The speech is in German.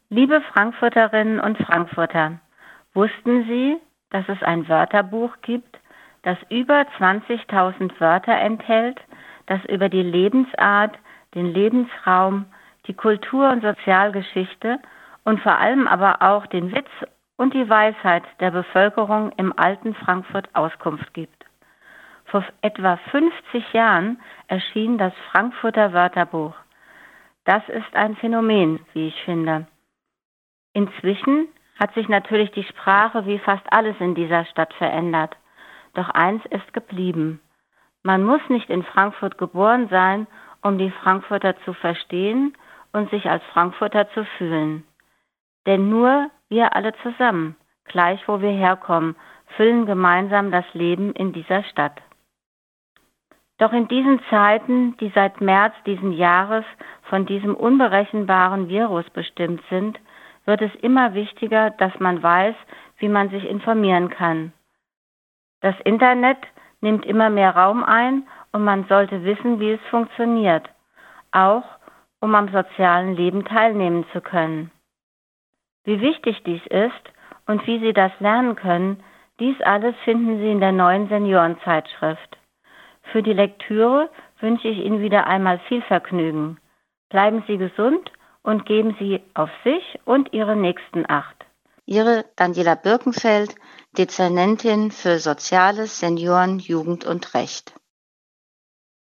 Liebe Frankfurterinnen und Frankfurter, wussten Sie, dass es ein Wörterbuch gibt, das über 20.000 Wörter enthält, das über die Lebensart, den Lebensraum, die Kultur- und Sozialgeschichte und vor allem aber auch den Witz und die Weisheit der Bevölkerung im alten Frankfurt Auskunft gibt? Vor etwa 50 Jahren erschien das Frankfurter Wörterbuch. Das ist ein Phänomen, wie ich finde. Inzwischen hat sich natürlich die Sprache wie fast alles in dieser Stadt verändert. Doch eins ist geblieben. Man muss nicht in Frankfurt geboren sein, um die Frankfurter zu verstehen und sich als Frankfurter zu fühlen. Denn nur wir alle zusammen, gleich wo wir herkommen, füllen gemeinsam das Leben in dieser Stadt. Doch in diesen Zeiten, die seit März diesen Jahres von diesem unberechenbaren Virus bestimmt sind, wird es immer wichtiger, dass man weiß, wie man sich informieren kann. Das Internet nimmt immer mehr Raum ein und man sollte wissen, wie es funktioniert, auch um am sozialen Leben teilnehmen zu können. Wie wichtig dies ist und wie Sie das lernen können, dies alles finden Sie in der neuen Seniorenzeitschrift. Für die Lektüre wünsche ich Ihnen wieder einmal viel Vergnügen. Bleiben Sie gesund und geben Sie auf sich und Ihre Nächsten Acht. Ihre Daniela Birkenfeld, Dezernentin für Soziales, Senioren, Jugend und Recht.